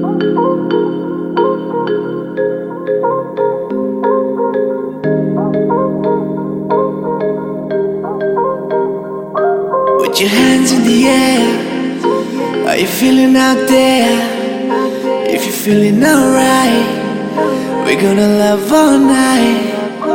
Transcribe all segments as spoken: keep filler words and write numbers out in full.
Put your hands in the air. Are you feeling out there? If you're feeling alright, we're gonna love all night.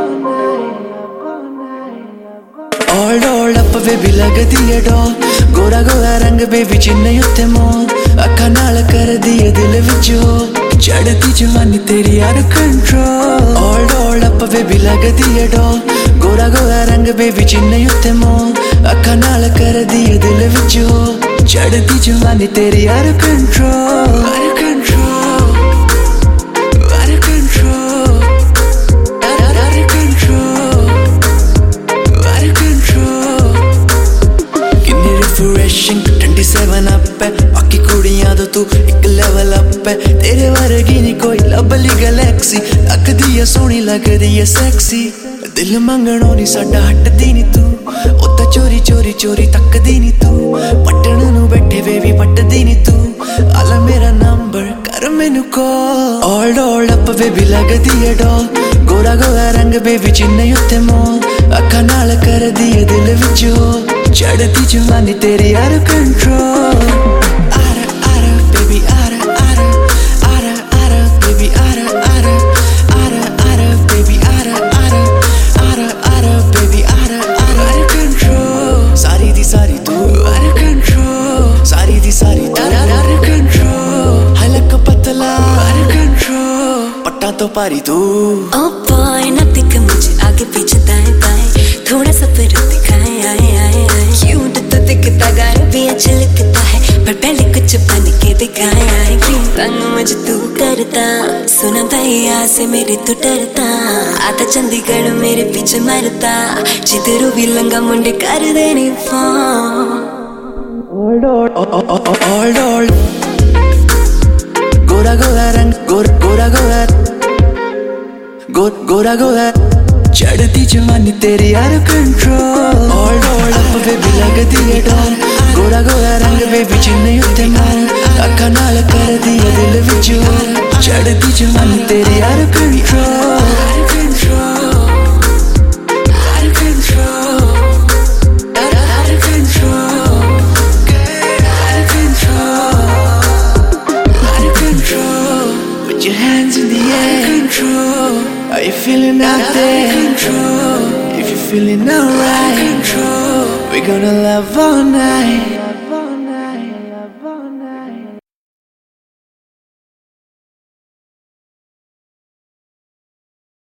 All dolled up baby lagdi hai doll. Gora gora rang baby chinne utte mool. Akhan naal kardi hai dil vich hole. Chaddi jawani teri out of control. All dolled up baby lagdi hai doll. Gora gora rang baby chinne utte mool. Akhan naal kardi hai dil vich hole. Chaddi jawani teri out of control. Out of control. Out of control. Out of control. Out of control. Kinni refreshing twenty-seven up hai. Baaki kudiyan to tu ek level up hai. Tere vargi nahi koi lovely galaxy. Lagdi hai soni lagdi hai sexy. Dil manganon nahi sada hatdi nahi tu. Oda chori chori chori takdi nahi tu. Pattan nu baithe baby patdi nahi tu. Ala mera number kar mainu call. All dolled up baby lagdi hai doll. Gora gora rang baby chinne utte mool. Akhan naal kardi hai dil vich hole. Chaddi jawani teri out of control. Out of out of baby out of out of out of out of baby out of out of out of out of baby out of out of out of out of baby out of out of out of control. Sari di sari tu out of control. Sari di sari tu out of control. Halak patla out of control. Patta to pari tu. Oh boy na tik mujhe aage piche दाएं बाएं थोड़ा सा फिर दिखाए आए आए आए cute तो दिखता गाना भी अच्छा लगता है पर पहले कुछ बन के दिखाए आए क्यों तंग मुझे तू करता सुना भैया से मेरे तू डरता आता चंडीगढ़ मेरे पीछे मरता जिधरों भी लंगा मुंडे कर देने phone All dolled, all dolled. Gora gora rang, gora gora gora, gora gora gora. Chaddi jawani teri out of control. All dolled up baby lagdi hai doll. Gora gora rang baby chinne utte mool. Akhan naal kardi hai dil vich hole. Chaddi jawani teri out of control. Out of control. Out of control. Out of control. Out of control. Out of control. Put your hands in the air. Out of control. Are you feeling out there? Control. If you're feeling alright, control. We're gonna love all night.